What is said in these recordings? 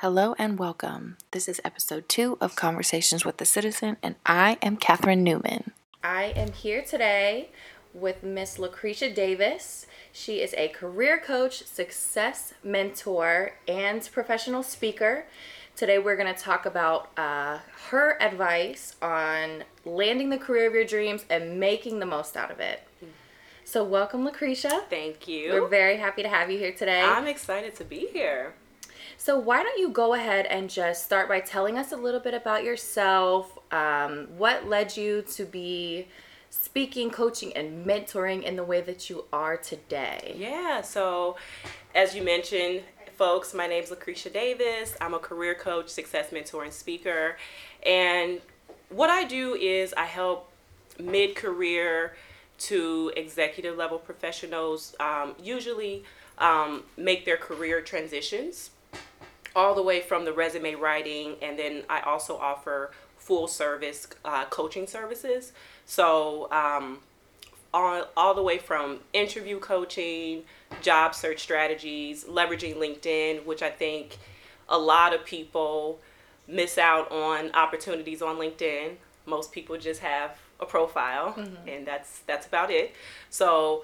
Hello and welcome. This is episode 2 of Conversations with the Citizen, and I am Catherine Newman. I am here today with Miss Lucretia Davis. She is a career coach, success mentor, and professional speaker. Today we're going to talk about her advice on landing the career of your dreams and making the most out of it. So welcome, Lucretia. Thank you. We're very happy to have you here today. I'm excited to be here. So why don't you go ahead and just start by telling us a little bit about yourself, what led you to be speaking, coaching, and mentoring in the way that you are today? Yeah, so as you mentioned, folks, my name's Lucretia Davis. I'm a career coach, success mentor, and speaker. And what I do is I help mid-career to executive level professionals usually make their career transitions, all the way from the resume writing, and then I also offer full service coaching services. So all the way from interview coaching, job search strategies, leveraging LinkedIn, which I think a lot of people miss out on opportunities on LinkedIn. Most people just have a profile, and that's about it. So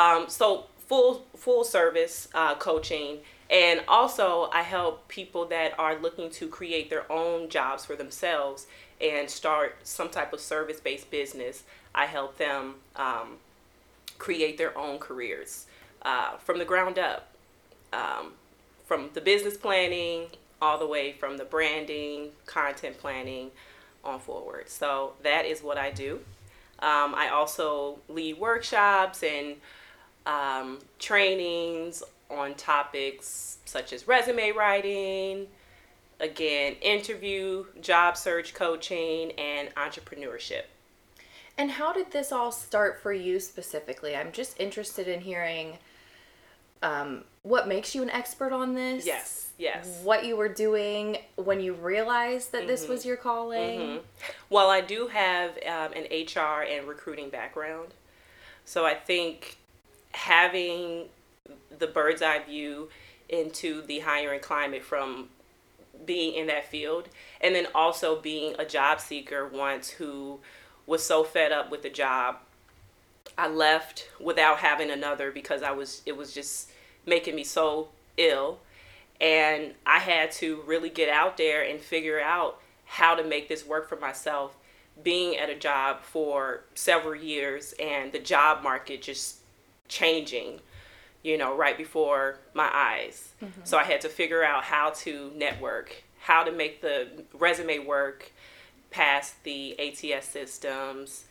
full service coaching. And also, I help people that are looking to create their own jobs for themselves and start some type of service-based business. I help them create their own careers from the ground up, from the business planning all the way from the branding, content planning on forward. So that is what I do. I also lead workshops and trainings on topics such as resume writing, again, interview, job search coaching, and entrepreneurship. And how did this all start for you specifically? I'm just interested in hearing what makes you an expert on this. Yes. What you were doing when you realized that this was your calling. Well, I do have an HR and recruiting background. So I think having the bird's eye view into the hiring climate from being in that field, and then also being a job seeker once who was so fed up with the job, I left without having another because it was just making me so ill, and I had to really get out there and figure out how to make this work for myself, being at a job for several years and the job market just changing, right before my eyes. So I had to figure out how to network, how to make the resume work past the ATS systems,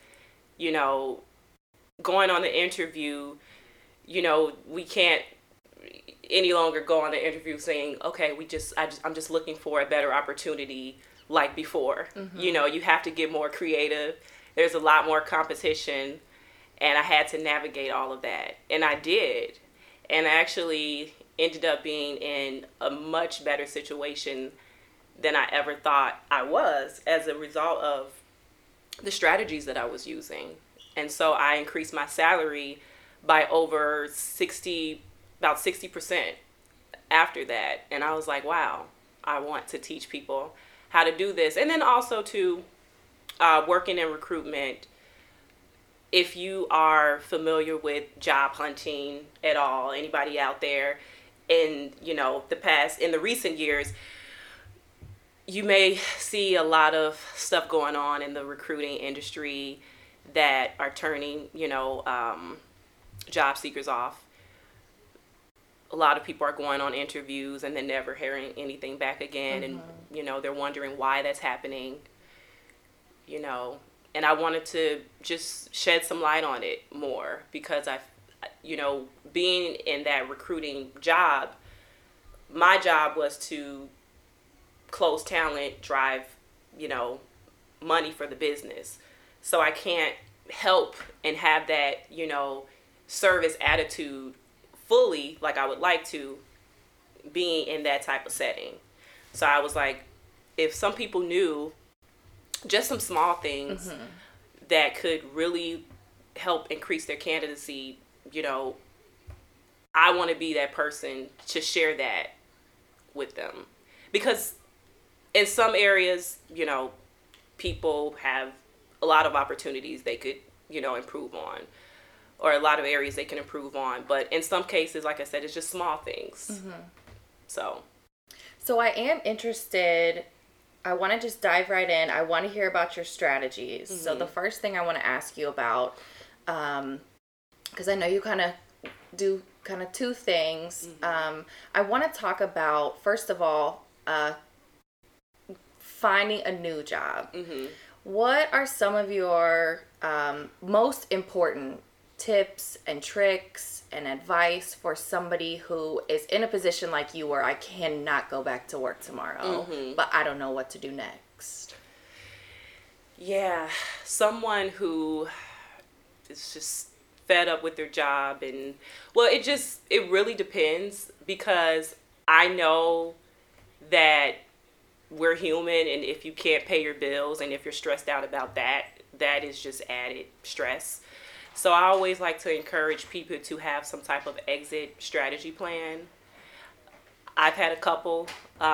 going on the interview, we can't any longer go on the interview saying, okay, I'm just looking for a better opportunity like before. You have to get more creative. There's a lot more competition, and I had to navigate all of that. And I did. And I actually ended up being in a much better situation than I ever thought I was as a result of the strategies that I was using. And so I increased my salary by over about 60% after that. And I was like, wow, I want to teach people how to do this. And then also to working in recruitment. If you are familiar with job hunting at all, anybody out there in, in the recent years, you may see a lot of stuff going on in the recruiting industry that are turning, job seekers off. A lot of people are going on interviews and then never hearing anything back again. And, they're wondering why that's happening, And I wanted to just shed some light on it more because being in that recruiting job, my job was to close talent, drive, money for the business. So I can't help and have that, service attitude fully like I would like to being in that type of setting. So I was like, if some people knew just some small things that could really help increase their candidacy, I want to be that person to share that with them. because in some areas, you know, people have a lot of opportunities they could, you know, improve on, or a lot of areas they can improve on. But in some cases, like I said, it's just small things. So I am interested. I want to just dive right in. I want to hear about your strategies. So the first thing I want to ask you about, because I know you kind of do kind of two things. I want to talk about, first of all, finding a new job. What are some of your most important tips and tricks and advice for somebody who is in a position like you where I cannot go back to work tomorrow, but I don't know what to do next? Yeah, someone who is just fed up with their job, and well, it really depends, because I know that we're human, and if you can't pay your bills and if you're stressed out about that, that is just added stress. So I always like to encourage people to have some type of exit strategy plan. I've had a couple.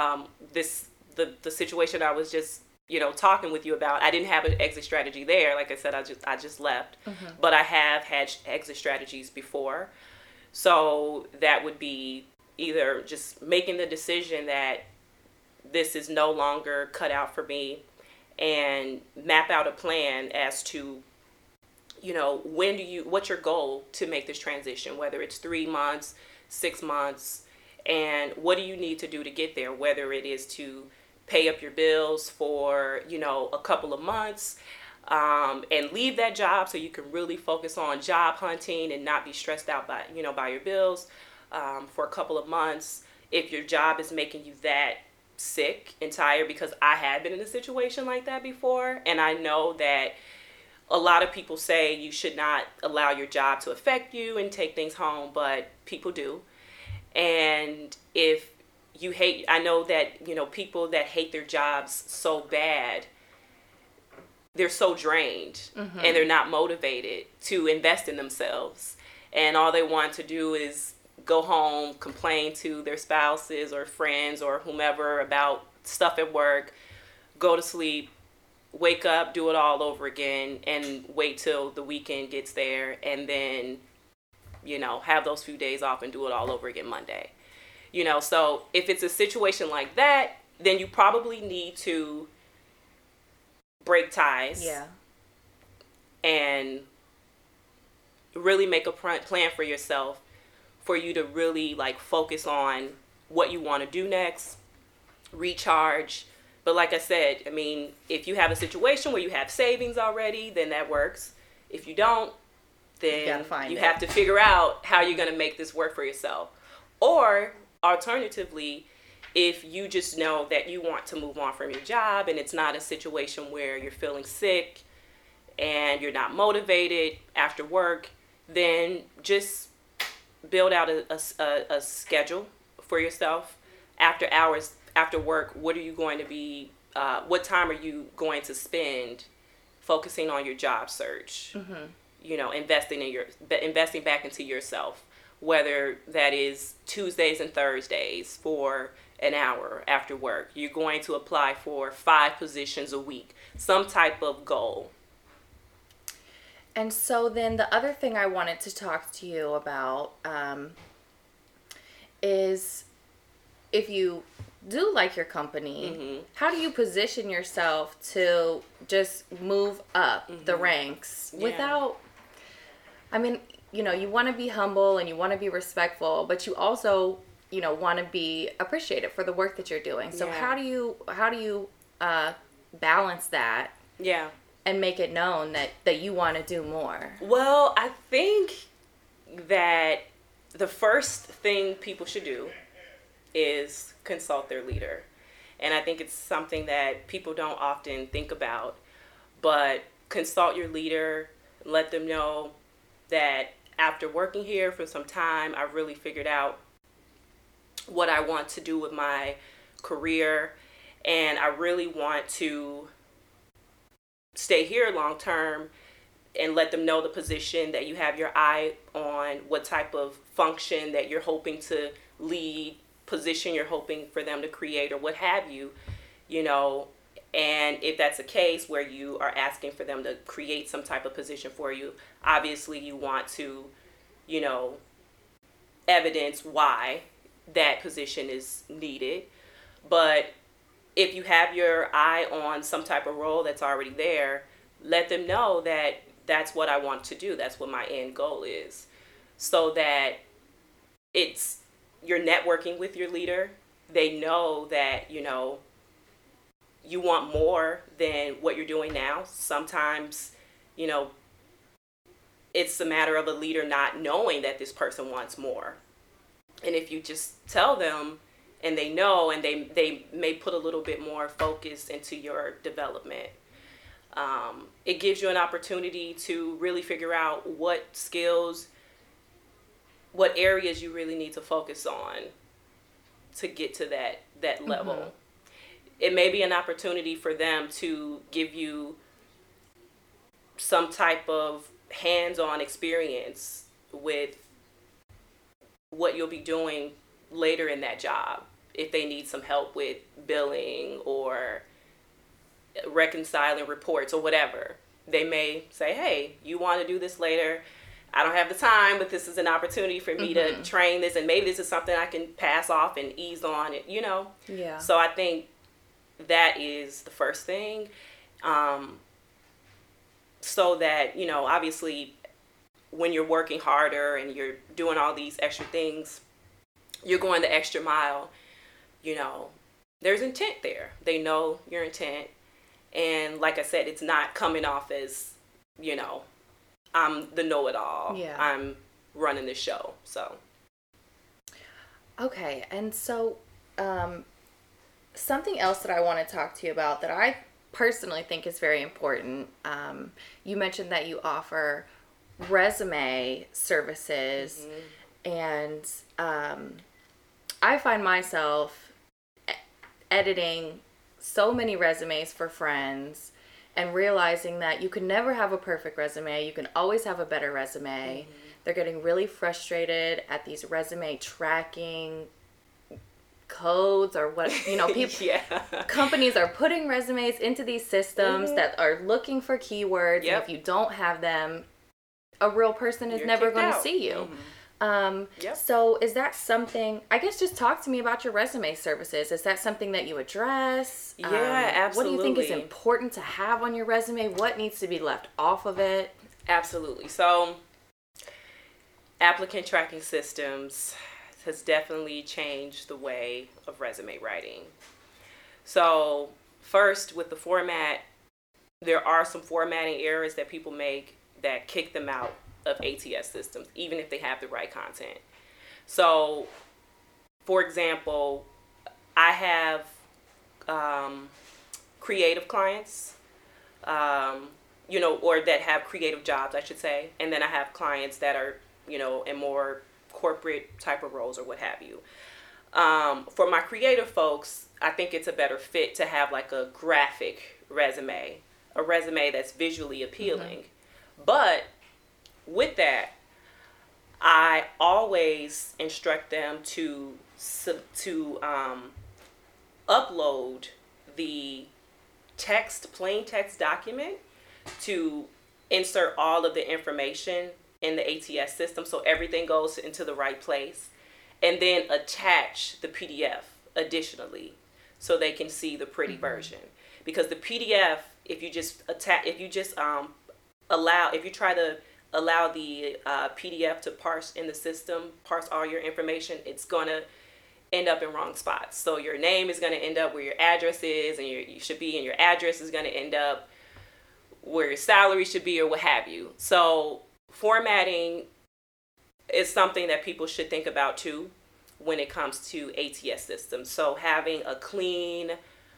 The situation I was just, you know, talking with you about, I didn't have an exit strategy there. Like I said, I just left, but I have had exit strategies before. So that would be either just making the decision that this is no longer cut out for me, and map out a plan as to, you know, what's your goal to make this transition, whether it's 3 months, 6 months, and what do you need to do to get there, whether it is to pay up your bills for, you know, a couple of months, and leave that job so you can really focus on job hunting and not be stressed out by, you know, by your bills, for a couple of months. If your job is making you that sick and tired, because I had been in a situation like that before, and I know that a lot of people say you should not allow your job to affect you and take things home, but people do. And if you hate, I know that, you know, people that hate their jobs so bad, they're so drained, and they're not motivated to invest in themselves, and all they want to do is go home, complain to their spouses or friends or whomever about stuff at work, go to sleep, wake up, do it all over again, and wait till the weekend gets there, and then, you know, have those few days off and do it all over again Monday. You know, so if it's a situation like that, then you probably need to break ties. Yeah. And really make a plan for yourself, for you to really like focus on what you want to do next, recharge. But like I said, I mean, if you have a situation where you have savings already, then that works. If you don't, then you have to figure out how you're going to make this work for yourself. Or alternatively, if you just know that you want to move on from your job and it's not a situation where you're feeling sick and you're not motivated after work, then just build out a schedule for yourself. After hours, after work, what are you going to be, what time are you going to spend focusing on your job search? You know, investing back into yourself, whether that is Tuesdays and Thursdays for an hour after work. You're going to apply for 5 positions a week, some type of goal. And so then the other thing I wanted to talk to you about is, if you do like your company, how do you position yourself to just move up the ranks without, I mean, you know, you want to be humble and you want to be respectful, but you also, you know, want to be appreciated for the work that you're doing. So how do you balance that? Yeah. And make it known that you want to do more? Well, I think that the first thing people should do is consult their leader. And I think it's something that people don't often think about. But consult your leader, let them know that after working here for some time, I really figured out what I want to do with my career, and I really want to stay here long term, and let them know the position that you have your eye on, what type of function that you're hoping to lead position you're hoping for them to create or what have you, you know. And if that's a case where you are asking for them to create some type of position for you, obviously you want to, you know, evidence why that position is needed. But if you have your eye on some type of role that's already there, let them know that that's what I want to do. That's what my end goal is. So that you're networking with your leader. They know that, you know, you want more than what you're doing now. Sometimes, you know, it's a matter of a leader not knowing that this person wants more. And if you just tell them and they know, and they may put a little bit more focus into your development, it gives you an opportunity to really figure out what skills, what areas you really need to focus on to get to that level. Mm-hmm. It may be an opportunity for them to give you some type of hands-on experience with what you'll be doing later in that job. If they need some help with billing or reconciling reports or whatever, they may say, hey, you want to do this later? I don't have the time, but this is an opportunity for me to train this, and maybe this is something I can pass off and ease on it, you know? Yeah. So I think that is the first thing. So that, you know, obviously when you're working harder and you're doing all these extra things, you're going the extra mile, you know, there's intent there. They know your intent. And like I said, it's not coming off as, you know, I'm the know-it-all. Yeah. I'm running the show. So. Okay. And so, something else that I want to talk to you about that I personally think is very important. You mentioned that you offer resume services, and I find myself editing so many resumes for friends and realizing that you can never have a perfect resume. You can always have a better resume. They're getting really frustrated at these resume tracking codes or what, you know, people, companies are putting resumes into these systems that are looking for keywords. And if you don't have them, a real person is never going to see you. So is that something, I guess, just talk to me about your resume services. Is that something that you address? Yeah, absolutely. What do you think is important to have on your resume? What needs to be left off of it? Absolutely. So applicant tracking systems has definitely changed the way of resume writing. So first, with the format, there are some formatting errors that people make that kick them out of ATS systems, even if they have the right content. So, for example, I have creative clients, you know, or that have creative jobs, I should say. And then I have clients that are, you know, in more corporate type of roles or what have you. For my creative folks, I think it's a better fit to have like a graphic resume, a resume that's visually appealing. But with that, I always instruct them to upload the text, plain text document, to insert all of the information in the ATS system so everything goes into the right place, and then attach the PDF additionally so they can see the pretty version. Because the PDF, if you try to allow the PDF to parse in the system, parse all your information, it's going to end up in wrong spots. So your name is going to end up where your address is, and you should be, and your address is going to end up where your salary should be, or what have you. So formatting is something that people should think about too when it comes to ATS systems. So having a clean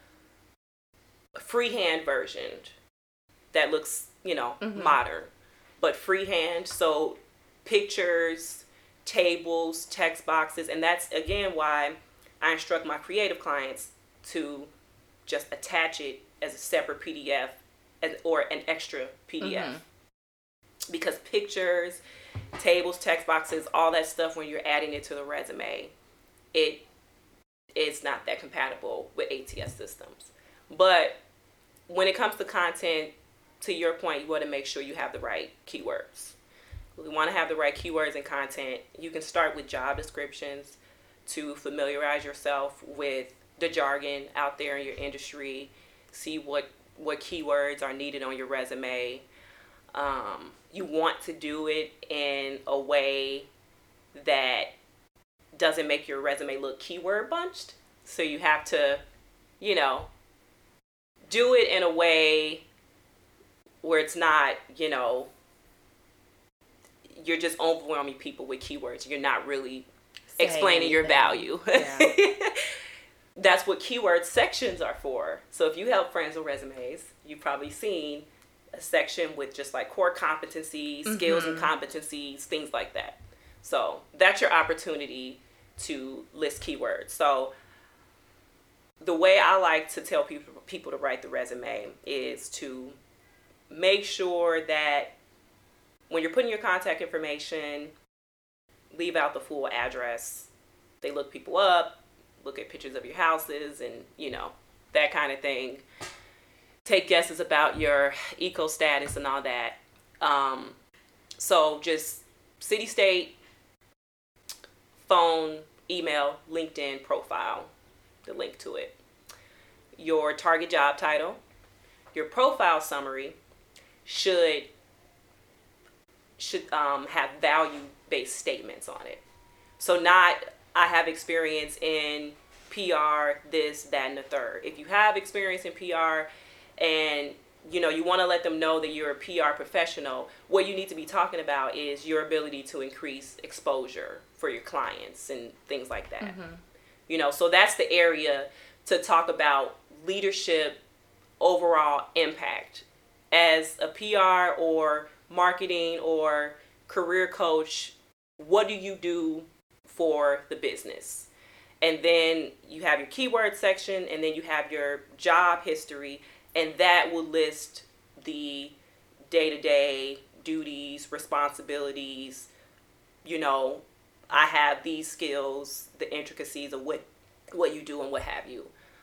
freehand version that looks, you know, modern, but freehand. So pictures, tables, text boxes, and that's again why I instruct my creative clients to just attach it as a separate PDF or an extra PDF. Because pictures, tables, text boxes, all that stuff, when you're adding it to the resume, it it's not that compatible with ATS systems. But when it comes to content, to your point, you want to make sure you have the right keywords. We want to have the right keywords and content. You can start with job descriptions to familiarize yourself with the jargon out there in your industry. See what keywords are needed on your resume. You want to do it in a way that doesn't make your resume look keyword bunched. So you have to, do it in a way where it's not, you're just overwhelming people with keywords. You're not really explaining your value. Yeah. That's what keyword sections are for. So if you help friends with resumes, you've probably seen a section with just like core competencies, skills and competencies, things like that. So that's your opportunity to list keywords. So the way I like to tell people to write the resume is to make sure that when you're putting your contact information, leave out the full address. They look people up, look at pictures of your houses and, that kind of thing. Take guesses about your eco status and all that. So just city, state, phone, email, LinkedIn profile, the link to it. Your target job title, your profile summary should have value-based statements on it. So not, I have experience in PR, this, that, and the third. If you have experience in PR and you want to let them know that you're a PR professional, what you need to be talking about is your ability to increase exposure for your clients and things like that. So that's the area to talk about leadership, overall impact. As a PR or marketing or career coach, what do you do for the business? And then you have your keyword section, and then you have your job history, and that will list the day-to-day duties, responsibilities. I have these skills, the intricacies of what you do and what have you.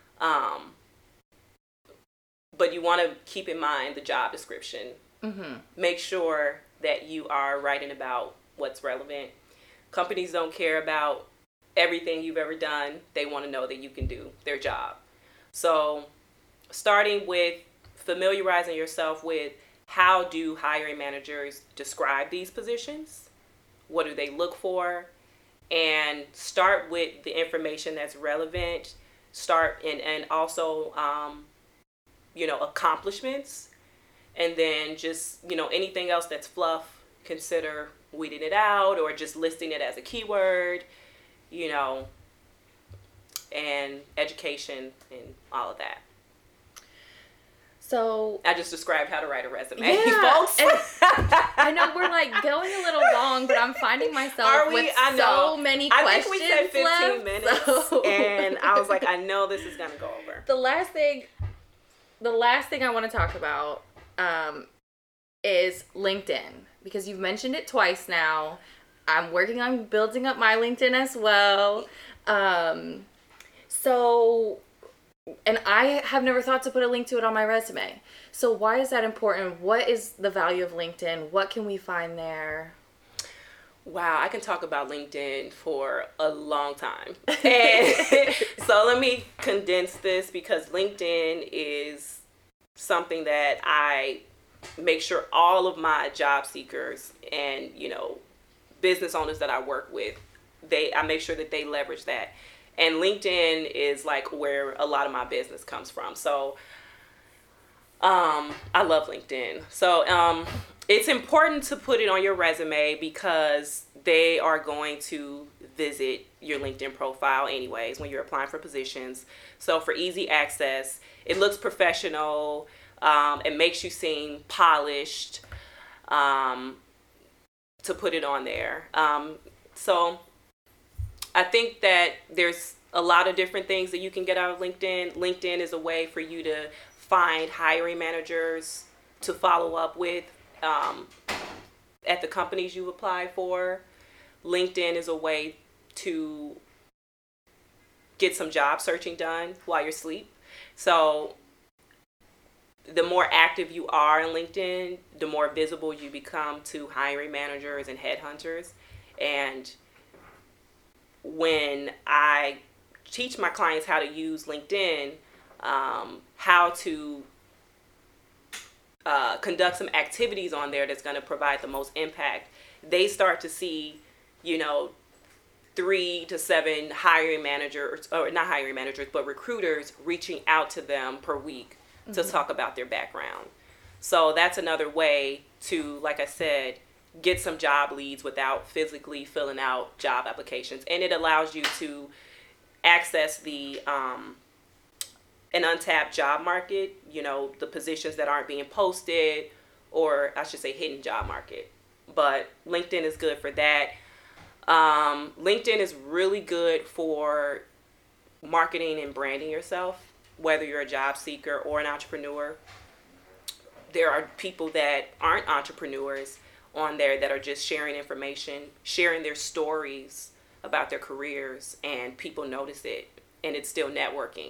But you want to keep in mind the job description. Make sure that you are writing about what's relevant. Companies don't care about everything you've ever done. They want to know that you can do their job. So starting with familiarizing yourself with how do hiring managers describe these positions? What do they look for? And start with the information that's relevant. Start and also, accomplishments. And then just, anything else that's fluff, consider weeding it out or just listing it as a keyword, and education and all of that. So I just described how to write a resume, folks. I know we're going a little long, but I'm finding myself with so many questions. I think we said 15 left, minutes, and I was like, I know this is gonna go over. The last thing I want to talk about is LinkedIn, because you've mentioned it twice now. I'm working on building up my LinkedIn as well. And I have never thought to put a link to it on my resume. So why is that important? What is the value of LinkedIn? What can we find there? Wow, I can talk about LinkedIn for a long time. And so let me condense this, because LinkedIn is something that I make sure all of my job seekers and, business owners that I work with, I make sure that they leverage that. And LinkedIn is like where a lot of my business comes from. So I love LinkedIn. So it's important to put it on your resume because they are going to visit your LinkedIn profile anyways when you're applying for positions. So for easy access, it looks professional. It makes you seem polished to put it on there. So I think that there's a lot of different things that you can get out of LinkedIn. LinkedIn is a way for you to find hiring managers to follow up with at the companies you apply for. LinkedIn is a way to get some job searching done while you're asleep. So the more active you are in LinkedIn, the more visible you become to hiring managers and headhunters. And when I teach my clients how to use LinkedIn, how to conduct some activities on there that's going to provide the most impact, they start to see, 3 to 7 hiring managers, or not hiring managers, but recruiters reaching out to them per week to talk about their background. So that's another way to, like I said, get some job leads without physically filling out job applications. And it allows you to access the an untapped job market, the positions that aren't being posted, or I should say hidden job market. But LinkedIn is good for that. LinkedIn is really good for marketing and branding yourself, whether you're a job seeker or an entrepreneur. There are people that aren't entrepreneurs on there that are just sharing information, sharing their stories about their careers, and people notice it, and it's still networking,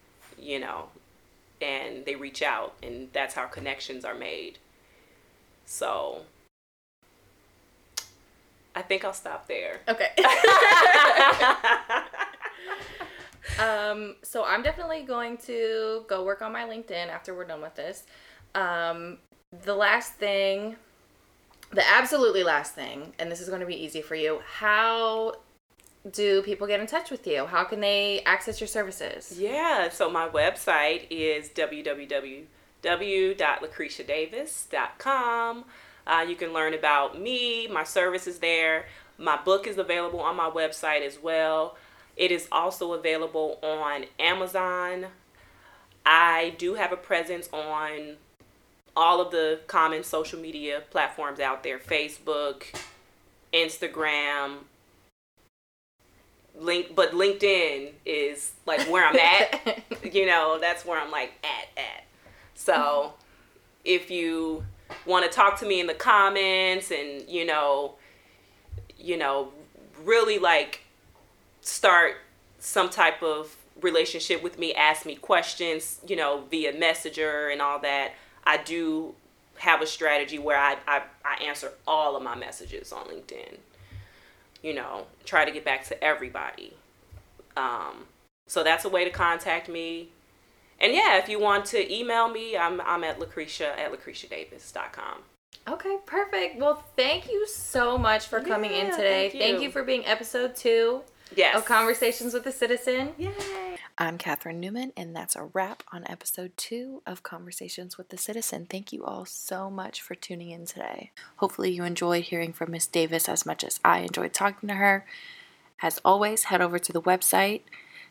and they reach out, and that's how connections are made. So I think I'll stop there. Okay. So I'm definitely going to go work on my LinkedIn after we're done with this. The absolutely last thing, and this is going to be easy for you, how do people get in touch with you? How can they access your services? Yeah, so my website is www.lucretiadavis.com. You can learn about me, my services there. My book is available on my website as well. It is also available on Amazon. I do have a presence on all of the common social media platforms out there: Facebook, Instagram, but LinkedIn is like where I'm at. That's where I'm like at. So if you want to talk to me in the comments and really like start some type of relationship with me, ask me questions, via Messenger and all that, I do have a strategy where I answer all of my messages on LinkedIn. Try to get back to everybody. So that's a way to contact me. And yeah, if you want to email me, I'm at lucretia@lucretiadavis.com. Okay, perfect. Well, thank you so much for coming in today. Thank you for being episode 2 of Conversations with a Citizen. Yay! I'm Catherine Newman, and that's a wrap on episode 2 of Conversations with the Citizen. Thank you all so much for tuning in today. Hopefully you enjoyed hearing from Miss Davis as much as I enjoyed talking to her. As always, head over to the website,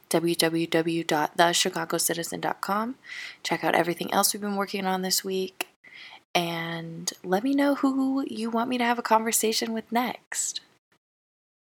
www.thechicagocitizen.com. Check out everything else we've been working on this week, and let me know who you want me to have a conversation with next.